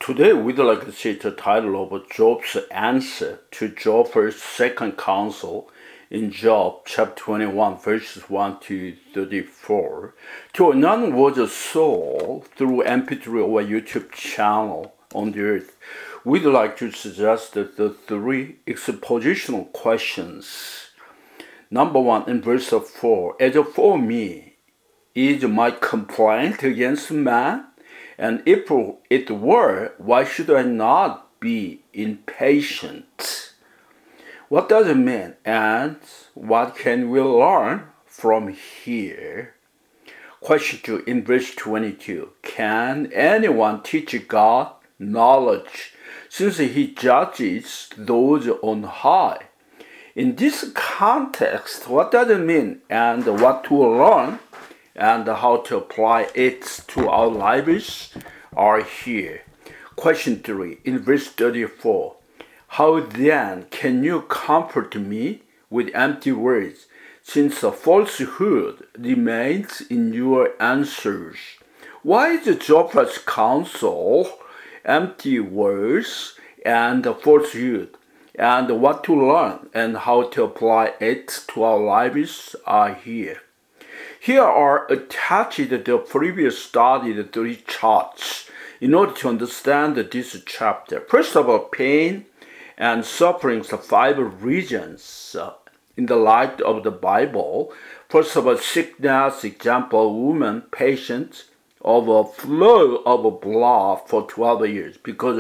Today we'd like to see the title of Job's answer to Job's second counsel in Job chapter 21 verses 1 to 34. To none was a soul through MP3 or YouTube channel on the earth. We'd like to suggest the three expositional questions. Number 1, in verse 4, as for me, is my complaint against man? And if it were, why should I not be impatient? What does it mean, and what can we learn from here? Question 2, in verse 22, can anyone teach God knowledge, since he judges those on high? In this context, what does it mean, and what to learn, and how to apply it to our lives are here. Question 3, in verse 34, how then can you comfort me with empty words, since a falsehood remains in your answers? Why is Job's counsel empty words and falsehood? And what to learn and how to apply it to our lives are here. Here are attached the previous studied three charts in order to understand this chapter. First of all, pain and suffering's 5 regions in the light of the Bible. First of all, sickness, example, woman, patient of a flow of blood for 12 years because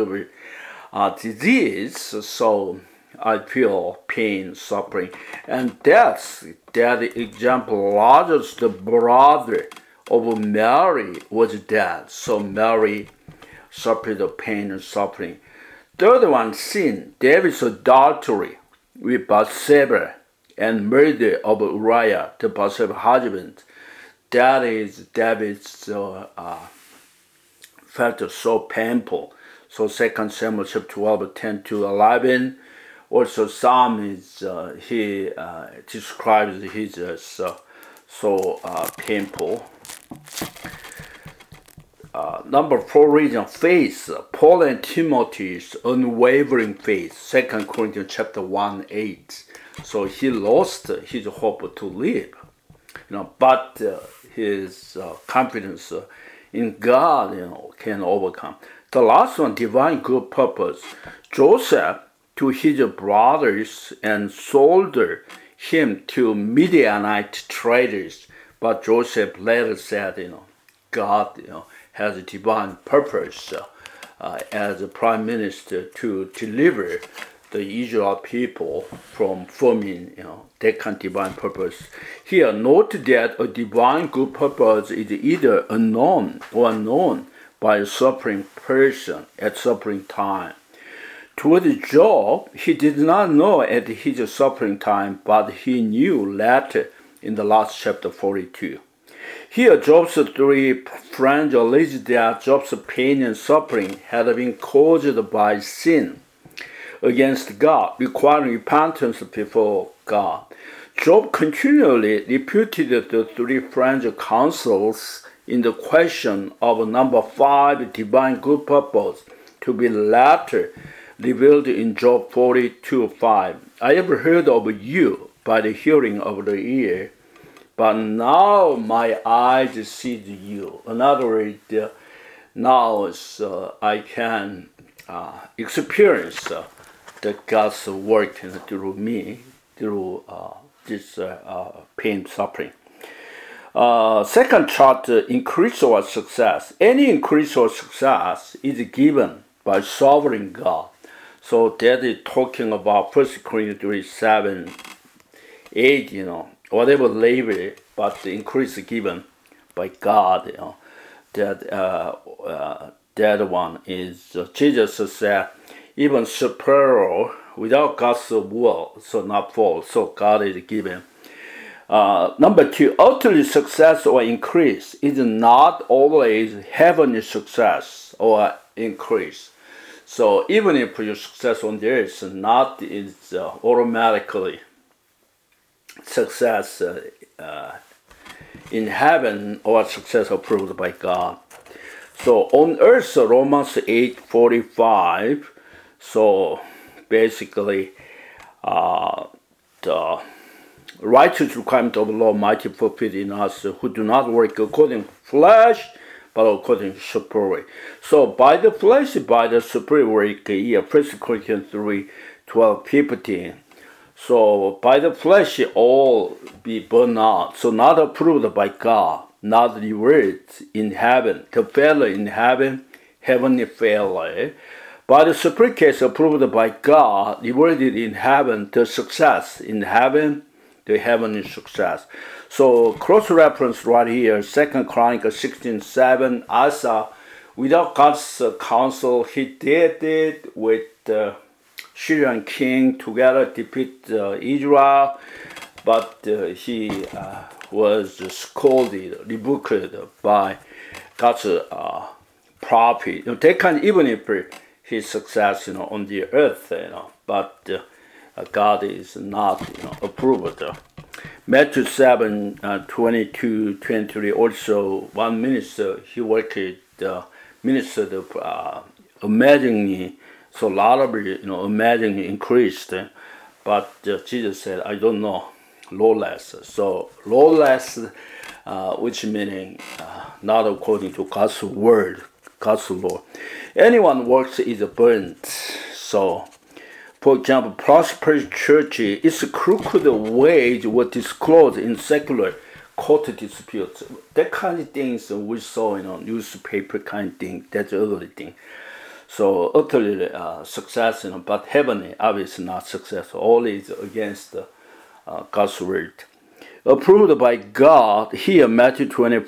of disease. So I feel pain, suffering, and death. That example, Lazarus, the brother of Mary, was dead. So Mary suffered the pain and suffering. Third one, sin. David's adultery with Bathsheba and murder of Uriah, the Bathsheba's husband. That is David's felt so painful. So 2 Samuel chapter 12, 10 to 11. Also, Psalm is he describes his so painful. Number 4 reason, faith. Paul and Timothy's unwavering faith. 2 Corinthians chapter 1, 8. So he lost his hope to live, but his confidence in God, can overcome. The last one, divine good purpose. Joseph to his brothers and sold him to Midianite traders. But Joseph later said, God, has a divine purpose as a prime minister to deliver the Israel people from famine, that kind of divine purpose. Here, note that a divine good purpose is either unknown or known by a suffering person at suffering time. Toward Job, he did not know at his suffering time, but he knew later in the last chapter 42. Here, Job's 3 friends allege that Job's pain and suffering had been caused by sin against God, requiring repentance before God. Job continually repeated the 3 friends' counsels in the question of number 5, divine good purpose, to be later revealed in Job 42:5. I have heard of you by the hearing of the ear, but now my eyes see you. In other words, now I can experience that God's working through me, through this pain, suffering. Second chart, increase or success. Any increase or success is given by sovereign God. So that is talking about 1 Corinthians 7, 8, whatever labor, but the increase given by God, that one is, Jesus said, even sparrow without God's will, so not fall, so God is given. Number 2, earthly success or increase is not always heavenly success or increase. So even if your success on the earth is automatically success in heaven or success approved by God. So on earth, Romans 8:45. So basically, the righteous requirement of the law might be fulfilled in us who do not work according to flesh, but according to spirit. So by the flesh, by the spirit work, 1 Corinthians 3:12-15. So by the flesh, all be burned out. So not approved by God, not rewarded in heaven. The fellow in heaven, heavenly fellow. By the spirit case, approved by God, rewarded in heaven, the success in heaven, the heavenly success. So cross-reference right here, 2 Chronicles 16:7. Asa, without God's counsel, he did it with the Syrian king together defeat Israel, but he was scolded, rebuked by God's prophet. They can even if his success, on the earth, but God is not, approved. Matthew 7:22-23. Also, one minister he worked, ministered amazingly. So a lot of amazingly increased, but Jesus said, "I don't know, lawless." So lawless, which meaning not according to God's word, God's law. Anyone works is burnt. So, for example, prosperous church is crooked wage was disclosed in secular court disputes. That kind of things we saw newspaper kind of thing. That's ugly thing. So utterly success, but heavenly obviously not success. All is against God's word. Approved by God, here Matthew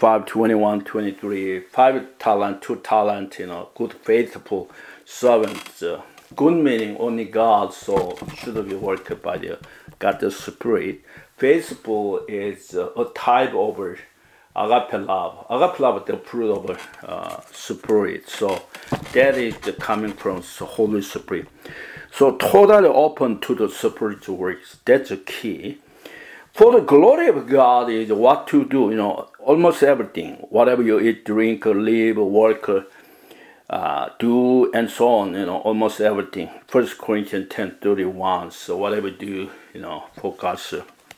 25:21-23, 5 talent, 2 talent, good faithful servants. Good meaning only God, so should be worked by God's Spirit. Faithful is a type of agape love. Agape love, the fruit of Spirit. So that is coming from the Holy Spirit. So totally open to the spiritual works. That's the key. For the glory of God is what to do. Almost everything. Whatever you eat, drink, live, work, do, and so on. Almost everything. 1 Corinthians 10:31. So whatever you do, for God's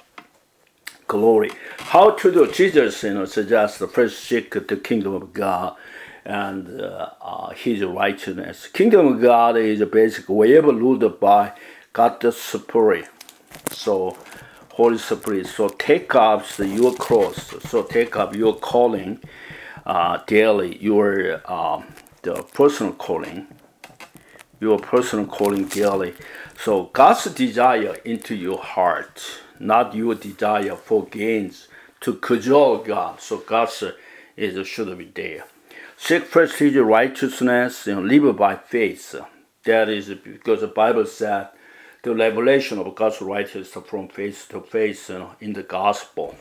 glory. How to do? Jesus, suggests first seek the kingdom of God and His righteousness. Kingdom of God is basically wherever ruled by God's Spirit. So Holy Spirit. So take up your cross. So take up your calling daily. Your the personal calling. Your personal calling daily. So God's desire into your heart. Not your desire for gains to cajole God. So God's should be there. Seek first His righteousness and live by faith. That is because the Bible said the revelation of God's righteousness from faith to faith in the gospel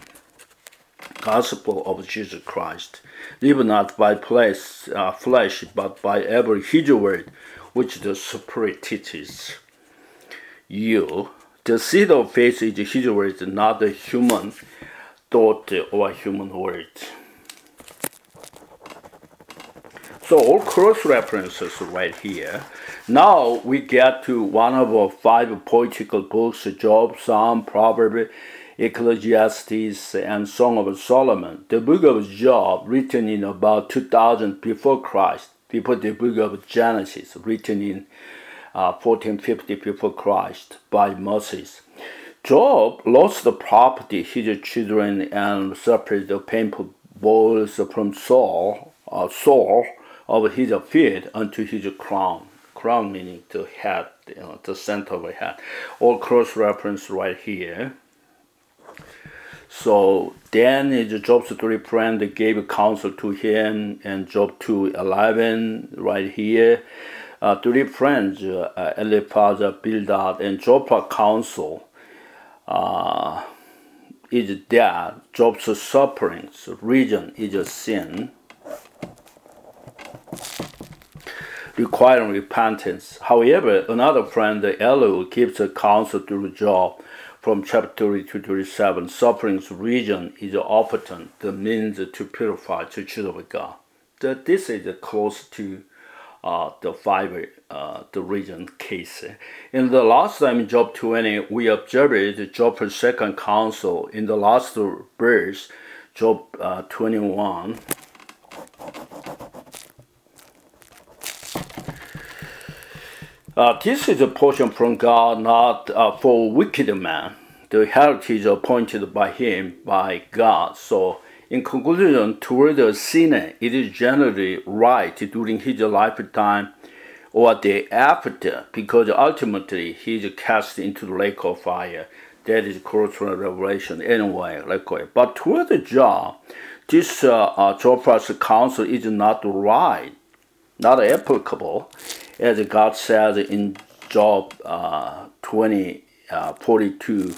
of Jesus Christ. Live not by flesh, but by every His word which the Spirit teaches you. The seed of faith is His word, not the human thought or human word. So all cross references right here. Now we get to one of our 5 poetical books: Job, Psalm, Proverbs, Ecclesiastes, and Song of Solomon. The book of Job, written in about 2000 before Christ, before the book of Genesis, written in 1450 before Christ by Moses. Job lost the property, his children, and suffered the painful wounds from sore of his feet unto his crown. Crown meaning the head, the center of the head. All cross reference right here. So then Job's 3 friends gave counsel to him, and Job 2:11 right here. 3 friends, Eliphaz, Bildad, and Job's counsel is that Job's sufferings, reason is a sin, requiring repentance. However, another friend, Elihu, gives a counsel to Job from chapter 32-37. Suffering's reason is often the means to purify, to choose of God. this is close to the five the region case. In the last time in Job 20, we observed Job's second counsel in the last verse, Job 21. This is a portion from God, not for wicked man. The heritage appointed by him, by God. So, in conclusion, toward a sinner, it is generally right during his lifetime or the after, because ultimately he is cast into the lake of fire. That is cultural revelation anyway. But toward the Job, this Job's counsel is not right, not applicable, as God says in Job 20:42.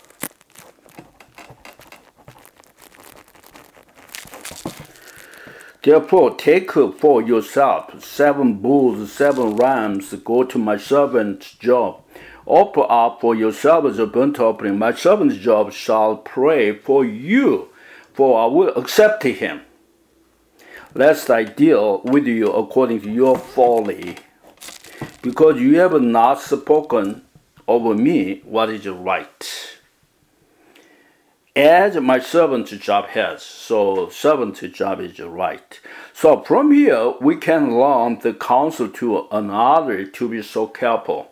Therefore, take for yourself 7 bulls, 7 rams, go to my servant Job. Offer up for yourselves a burnt offering. My servant Job shall pray for you, for I will accept him, lest I deal with you according to your folly, because you have not spoken over me what is right, as my servant Job has. So servant Job is right. So from here we can learn the counsel to another to be so careful.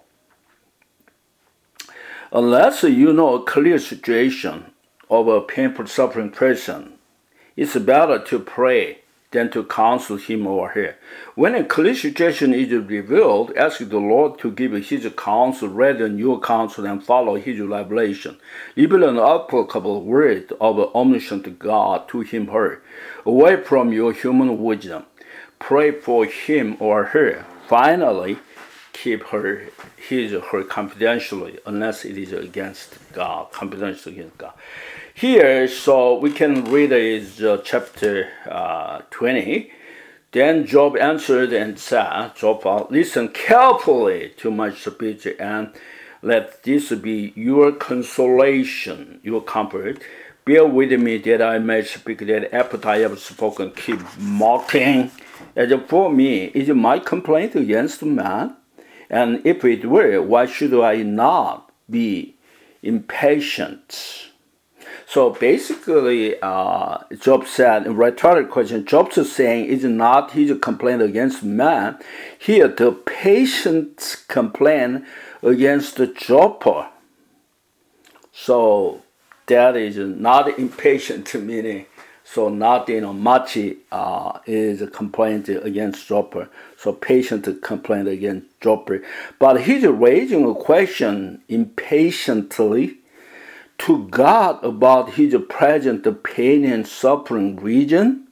Unless you know a clear situation of a painful suffering person, it's better to pray than to counsel him or her. When a clear situation is revealed, ask the Lord to give his counsel rather than your counsel and follow his revelation. Reveal an applicable word of omniscient God to him or her, away from your human wisdom. Pray for him or her. Finally, keep his or her confidentially, unless it is against God, confidential against God. Here, so we can read is chapter 20. Then Job answered and said, Job, listen carefully to my speech, and let this be your consolation, your comfort. Bear with me that I may speak, that after I have spoken, keep mocking. As for me, is my complaint against man? And if it were, why should I not be impatient? So basically, Job said, a rhetorical question, Job's saying is not his complaint against man. Here, the patient's complaint against Job. So that is not impatient, meaning, so not, much is a complaint against Job. So patient complaint against Job. But he's raising a question impatiently to God about his present pain and suffering region.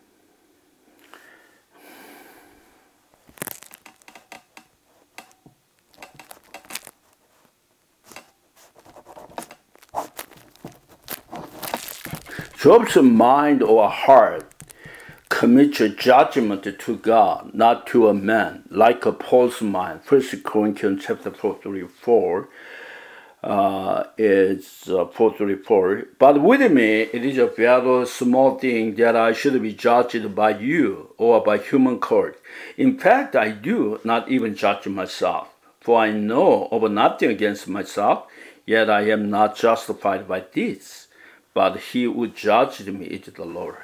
Job's mind or heart commits a judgment to God, not to a man, like Paul's mind. 1 Corinthians chapter 4:34. Is 4:34. But with me, it is a very small thing that I should be judged by you or by human court. In fact, I do not even judge myself, for I know of nothing against myself, yet I am not justified by this. But he who judged me is the Lord.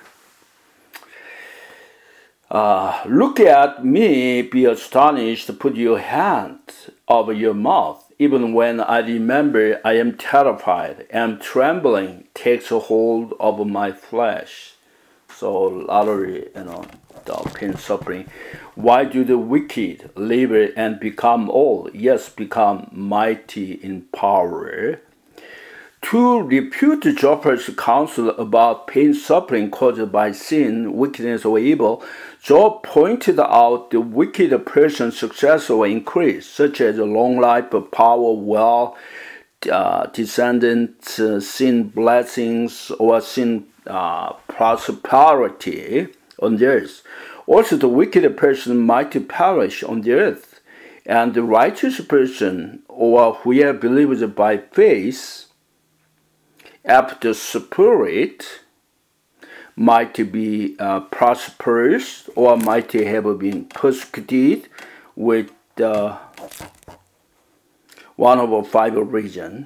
Look at me, be astonished, put your hand over your mouth. Even when I remember, I am terrified, and trembling takes a hold of my flesh. So, literally, the pain, suffering. Why do the wicked live and become old? Yes, become mighty in power. To refute Job's counsel about pain, suffering caused by sin, wickedness, or evil, Job pointed out the wicked person's success or increase, such as long life, power, wealth, descendants, sin blessings, or sin prosperity on the earth. Also, the wicked person might perish on the earth, and the righteous person, or whoever believes by faith, after Spirit, might be prosperous or might have been persecuted with one of five reasons.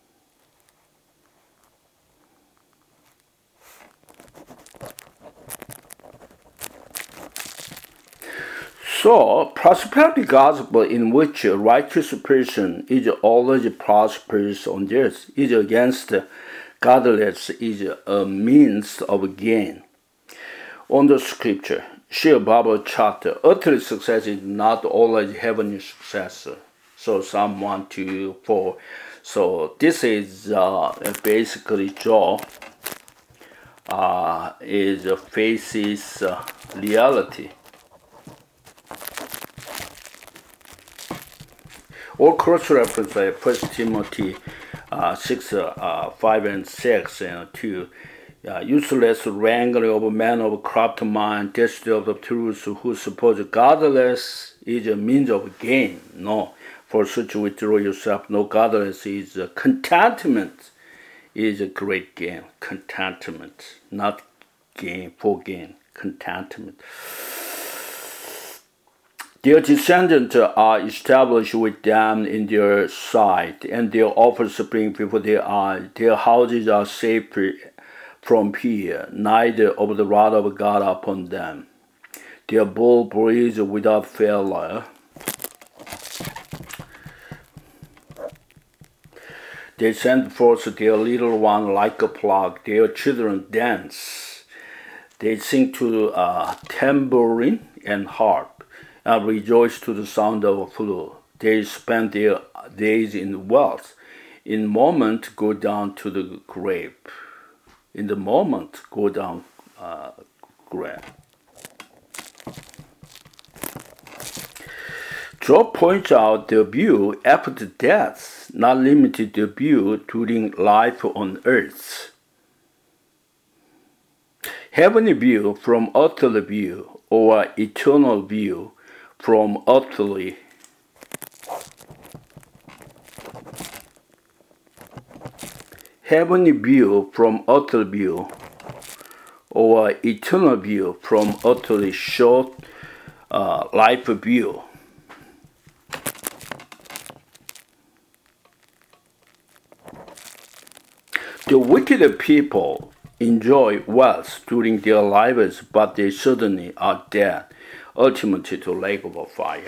So, prosperity gospel in which a righteous person is always prosperous on earth is against godless is a means of gain. On the scripture, share Bible chapter, earthly success is not always heavenly success. So Psalm 1, 2, 4. So this is basically Job faces reality. All cross reference like 1 Timothy 6, 5 and 6 and 2. Useless wrangling of men of corrupt mind, destitute of the truth, who suppose godless is a means of gain. No, for such withdraw yourself. No, godless is contentment is a great gain. Contentment, not gain for gain. Contentment. Their descendants are established with them in their sight, and their offspring before their eyes. Their houses are safe from fear, neither of the wrath of God upon them. Their bull breeds without failure. They send forth their little one like a flock. Their children dance. They sing to tambourine and harp, and rejoice to the sound of a flute. They spend their days in wealth. In moment, go down to the grave. In the moment, go down grave. Job points out the view after death, not limited to view during life on earth. Heavenly view from earthly view, or eternal view from earthly. Heavenly view from earthly view, or eternal view from earthly short life view. The wicked people enjoy wealth during their lives, but they certainly are dead, ultimately to lake of fire.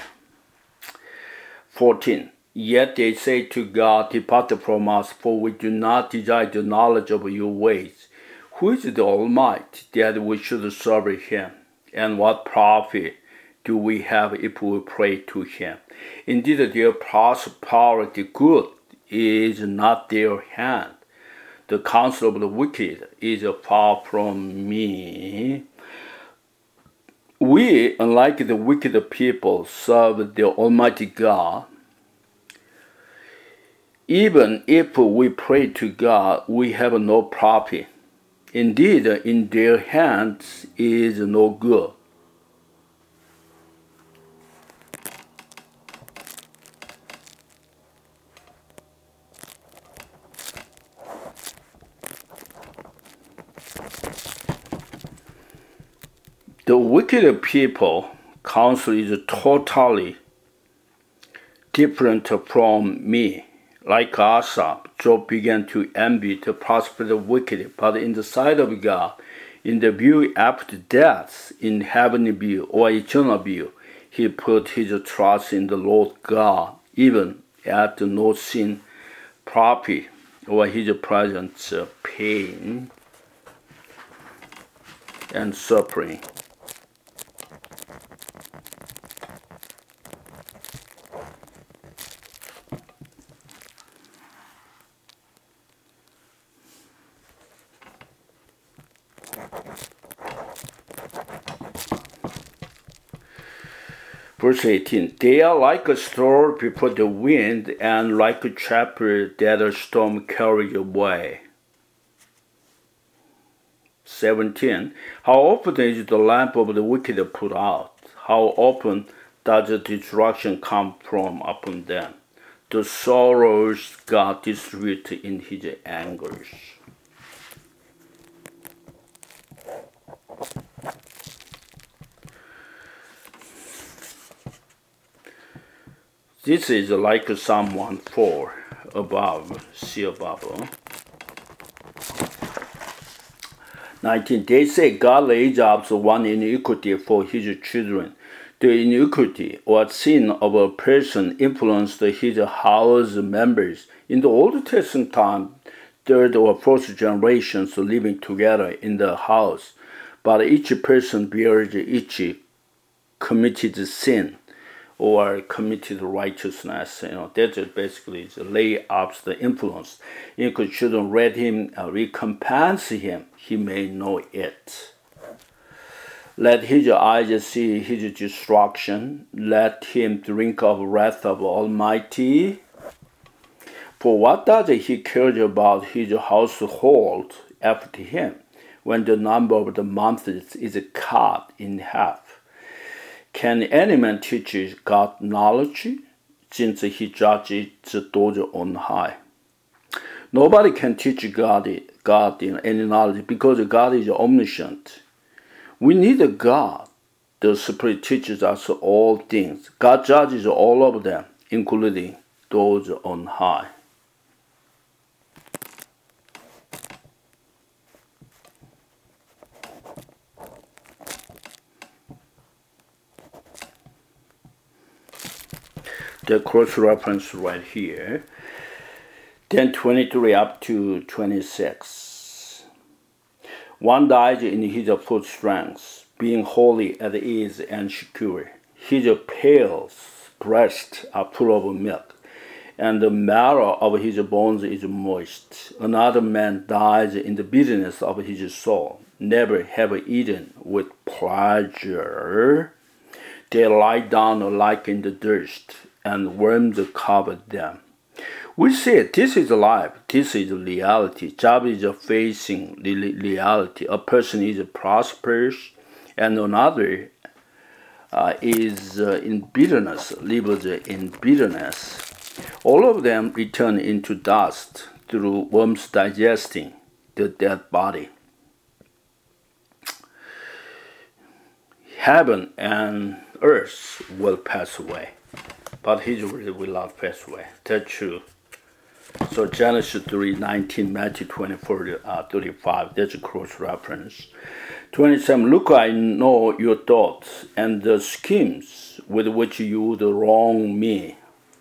14. Yet they say to God, depart from us, for we do not desire the knowledge of your ways. Who is the Almighty, that we should serve him? And what profit do we have if we pray to him? Indeed, their prosperity good is not their hand. The counsel of the wicked is far from me. We, unlike the wicked people, serve the Almighty God. Even if we pray to God, we have no profit. Indeed, in their hands is no good. The wicked people counsel is totally different from me. Like Asa, Job began to envy the prosperity of the wicked, but in the sight of God, in the view after death, in heavenly view or eternal view, he put his trust in the Lord God, even at no sin profit or his present pain and suffering. Verse 18, they are like a straw before the wind and like a chaff that a storm carries away. 17, how often is the lamp of the wicked put out? How often does the destruction come from upon them? The sorrows God distributes in his angers. This is like Psalm 1:4 above, see above. 19. They say God lays up one iniquity for his children. The iniquity or sin of a person influenced his house members. In the Old Testament time, third or fourth generations living together in the house, but each person bears each committed sin or committed righteousness. That basically lay up the influence. If children read him, recompense him, he may know it. Let his eyes see his destruction. Let him drink of wrath of Almighty. For what does he care about his household after him, when the number of the months is cut in half? Can any man teach God knowledge, since he judges those on high? Nobody can teach God in any knowledge, because God is omniscient. We need a God. The Spirit teaches us all things. God judges all of them, including those on high. The cross-reference right here. Then 23 up to 26. One died in his full strength, being wholly at ease and secure. His pale breasts are full of milk, and the marrow of his bones is moist. Another man dies in the bitterness of his soul, never have eaten with pleasure. They lie down like in the dust, and worms cover them. We say this is life, this is reality. Job is facing reality. A person is prosperous, and another is in bitterness, lives in bitterness. All of them return into dust through worms digesting the dead body. Heaven and earth will pass away, but his word will not pass away. That's true. So Genesis 3:19, Matthew 24:35, that's a cross-reference. 27, look, I know your thoughts and the schemes with which you would wrong me.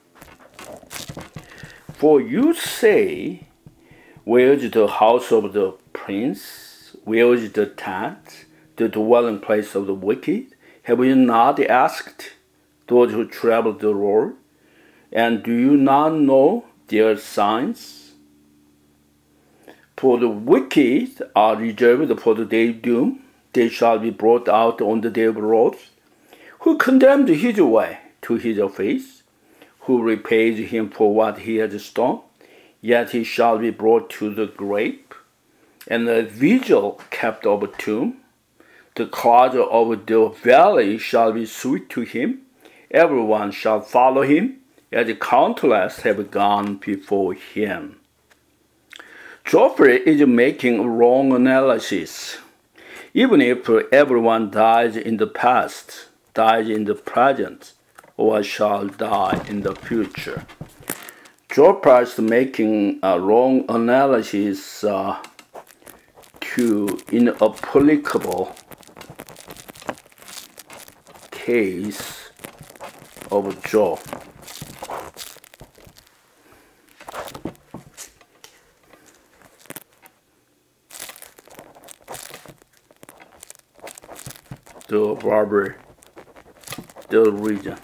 For you say, where is the house of the prince? Where is the tent, the dwelling place of the wicked? Have you not asked those who travel the road? And do you not know their signs? For the wicked are reserved for the day of doom. They shall be brought out on the day of wrath. Who condemned his way to his face? Who repays him for what he has done? Yet he shall be brought to the grave, and the vigil kept of a tomb. The cloud of the valley shall be sweet to him. Everyone shall follow him, as countless have gone before him. Joffrey is making a wrong analysis. Even if everyone dies in the past, dies in the present, or shall die in the future, Joffrey is making a wrong analysis to inapplicable case of Job. The robber, the region.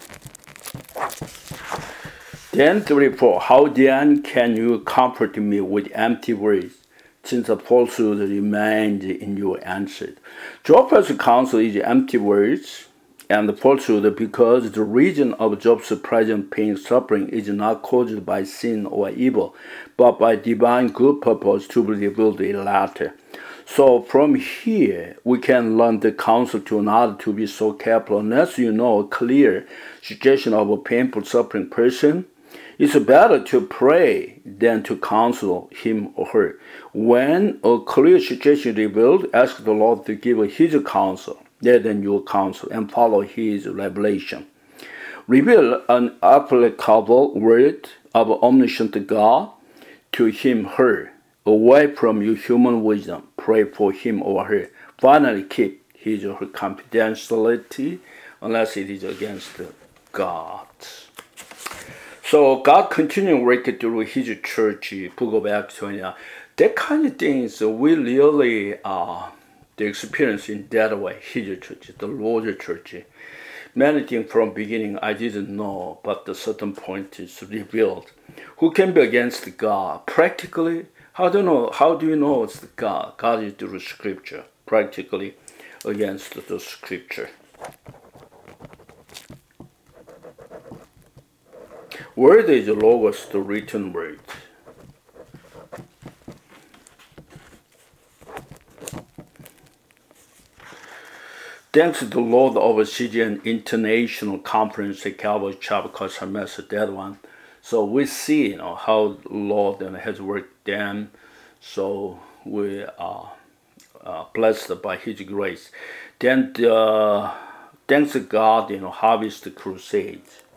Then 34. How then can you comfort me with empty words, since the falsehood remains in your answer? Job's counsel is empty words and falsehood, because the reason of Job's present pain and suffering is not caused by sin or evil, but by divine good purpose to be revealed later. So from here, we can learn the counsel to not to be so careful. Unless you know a clear suggestion of a painful suffering person, it's better to pray than to counsel him or her. When a clear suggestion is revealed, ask the Lord to give his counsel rather than your counsel, and follow his revelation. Reveal an applicable word of omniscient God to him, her, away from your human wisdom. Pray for him or her. Finally, keep his or her confidentiality unless it is against God. So God continuing working through his church, Book of Acts 29. That kind of things we really the experience in that way, his church, the Lord's church. Many things from beginning I didn't know, but the certain point is revealed. Who can be against God? Practically, how do you know it's God? God is through Scripture. Practically against the Scripture. Word is logos, the written word. Thanks to the Lord of CGN International Conference at Calvary Chapel, Mesa, that one. So we see, how the Lord has worked them. So we are blessed by His grace. Then thanks to God, Harvest Crusade.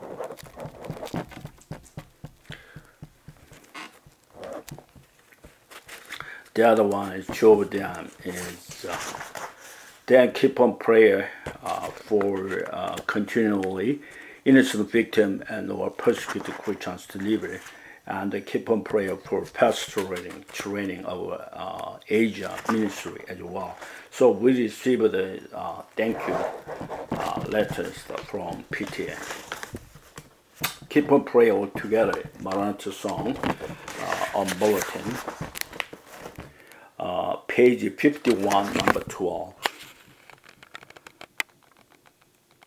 The other one is Job Dam. Then keep on prayer for continually innocent victim and or persecuted Christians delivered, and keep on prayer for pastoral training of Asia ministry as well. So we received the thank you letters from PTA. Keep on prayer all together. Maranatha song on bulletin. Page 51, number 12.